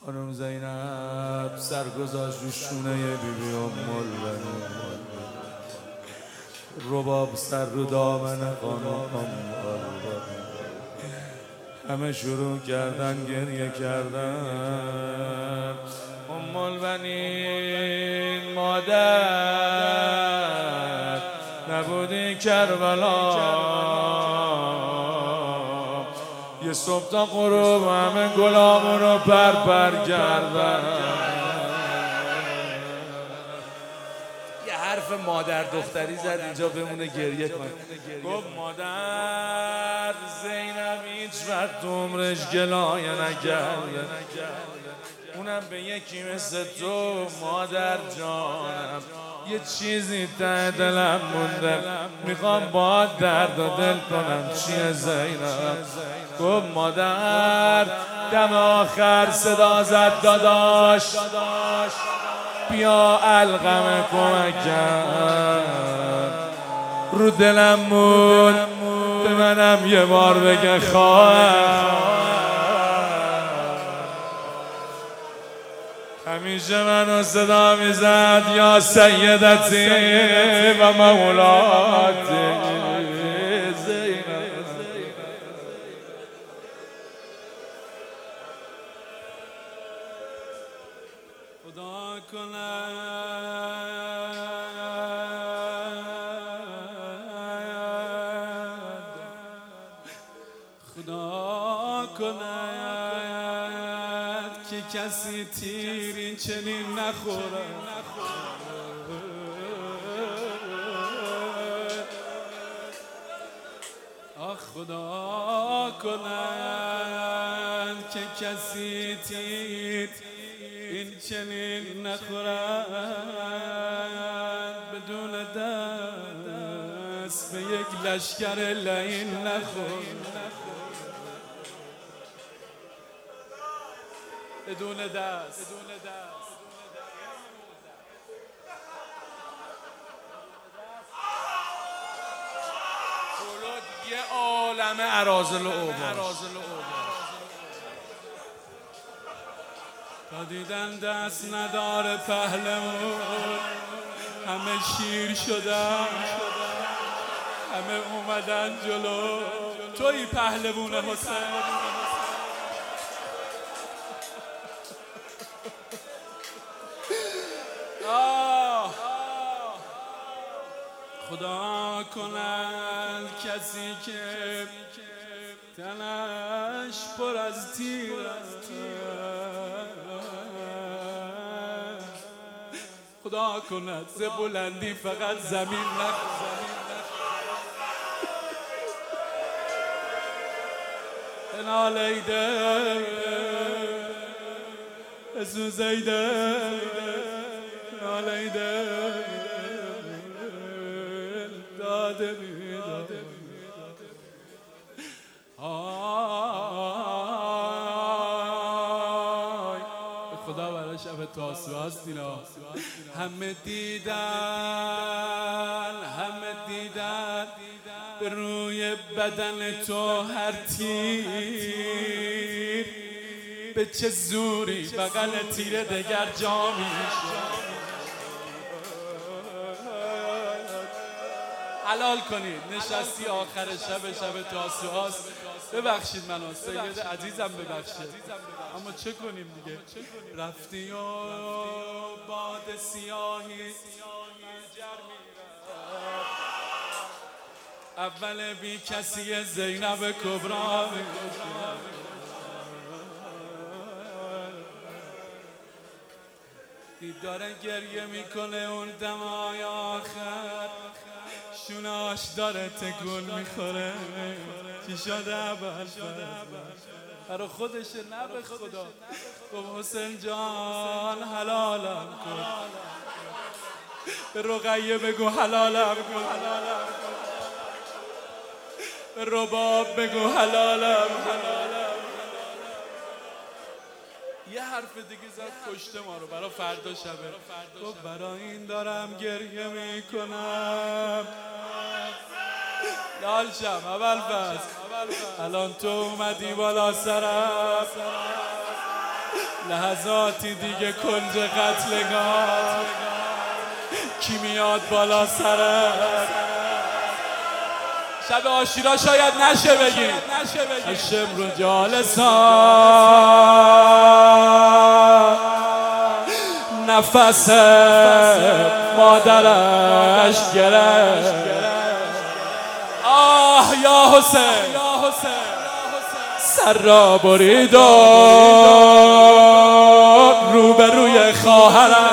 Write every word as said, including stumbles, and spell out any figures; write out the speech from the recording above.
خانم زینب سر گذاشت رو شونه بیبی ام البنین، رباب سر رو دامن خانم ام البنین. همه شروع کردن گریه کردن. ام البنین مادر نبودی کربلا، یه صبح تا غروب همه گلامون رو پر پر کردن. یه حرف مادر دختری زد اینجا بمونه گریه کن. گفت مادر زینب هیچ وقت تو عمرش گلایه نکرد، اونم به یکی مثل تو مادر جانم. یه چیزی ته دلم مونده، میخوام با درد و دل کنم. چیه زینب؟ گفت مادر دم آخر صدا زد داداش بیا علقم کمکم. رو دلم مون به منم یه بار بگه خواهر. همیشه منو صدا میزد یا سیدتی و مولاتی زینب. خدا کنه خدا کنه که کسی تیر این چنین نخوره. آه خدا کنن که کسی تیر این چنین نخورد، بدون دست به یک لشکر لعین نخورد. بدون دست جلو یه عالم اراذل و اوباش. تا دیدن دست نداره پهلوان، همه شیر شدن، همه اومدن جلو. توی پهلوان حسین. خدا کنن کسی که تنش پر از تیر است، خدا کند ز بلندی فقط زمین نخورد. نالیده سوزیده نالیده داده بیداده. آی خدا برای شب تاسوعا است اینا. همه دیدن همه دیدن به روی بدن تو هر تیر، به چه زوری بغل تیر دگر جا میشه. حلال کنید نشستی آخر شب شب تاسوعا است. ببخشید منو سید عزیزم ببخشید، اما چه کنیم دیگه. رفتی و باد سیاهی اول بی کسی زینب کبرا داره گریه میکنه. اون دمای آخر شوناش داره تکون میخوره. چی شده اول برای خودشه نه به خدا. گفت حسین جان حلالم کن، به رقیه بگو حلالم کن، به رباب بگو حلالم کن. یه حرف دیگه زد کشته ما رو برای فردا شبه. گفت برای این دارم گریه میکنم لال شم اول بس. الان تو اومدی بالا سرم، لحظاتی دیگه کنج قتلگاه کی میاد بالا سره شب عاشورا شاید نشه بگی هشم رو جالسان نفس مادرش گرفت آه یا حسین سر را برید رو به روی خواهرم